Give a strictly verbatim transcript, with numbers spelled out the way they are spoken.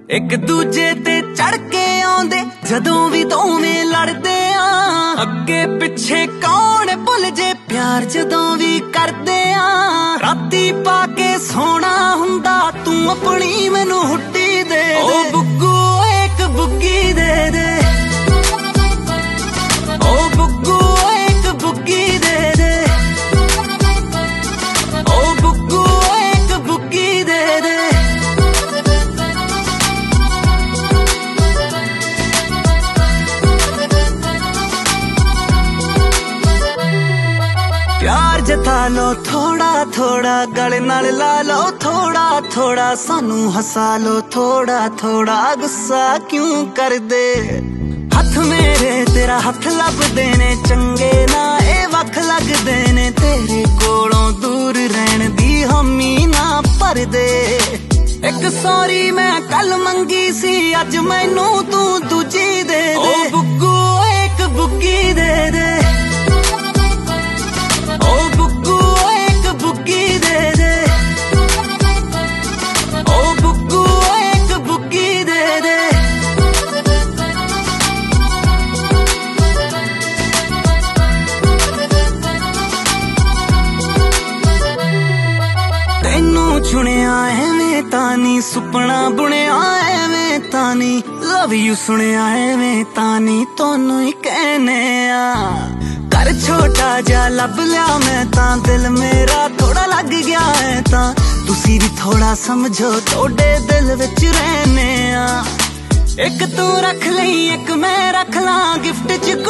एक दूजे ते चढ़ के आउंदे जदों भी दोवें लड़दे आ। अगे पिछे कौन भुल जे प्यार जदों भी करदे आ। राती पाके सोना हुंदा तू अपनी मैनू हुट्टी दे दे। ओ बुग्गू एक बुग्गी दे दे, ओ बुग्गू एक बुग्गी दे दे, ओ बुग्गू एक बुग्गी दे दे। प्यार जता लो थोड़ा थोड़ा, गले नाल ला लो थोड़ा थोड़ा, सानू हसा लो थोड़ा थोड़ा, गुस्सा क्यों कर दे। हथ मेरे तेरा हथ लभदे ने चंगे ना ए वख लगदे ने, तेरे कोलों दूर रहन दी हामी ना भर दे। एक सॉरी मैं कल मंगी सी अज मैनू तू दूजी दे दे। ओ बुग्गू एक बुग्गी दे दे, ओ बुग्गू एक बुग्गी दे दे, ओ बुग्गू एक बुग्गी दे दे। तेनू चुनिया एवें तानी, सुपना बुनिया एवें तानी, लव यू सुनिया एवें तानी, तोनू ही कहने आ। कर छोटा जा लब लिया मैं तां, दिल मेरा थोड़ा लग गया है तां, तुसी भी थोड़ा समझो थोड़े दिल विच रहने आ। एक तू रख लई एक मैं रख ला गिफ्ट च